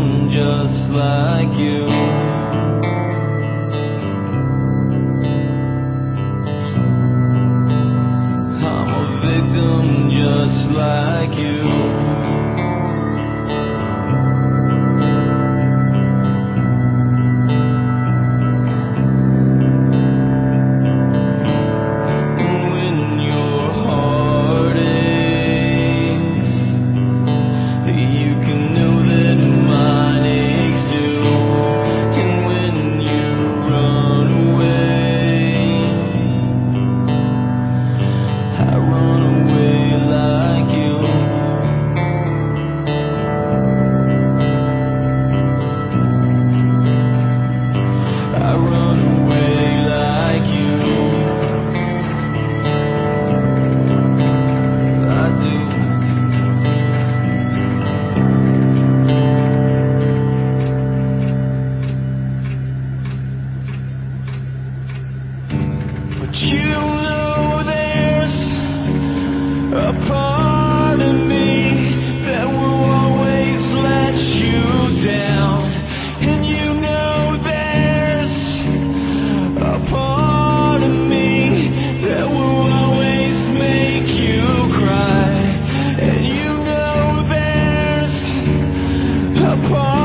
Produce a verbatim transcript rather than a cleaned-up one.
victim just like you. I'm a victim just like you. But you know there's a part of me that will always let you down. And you know there's a part of me that will always make you cry. And you know there's a part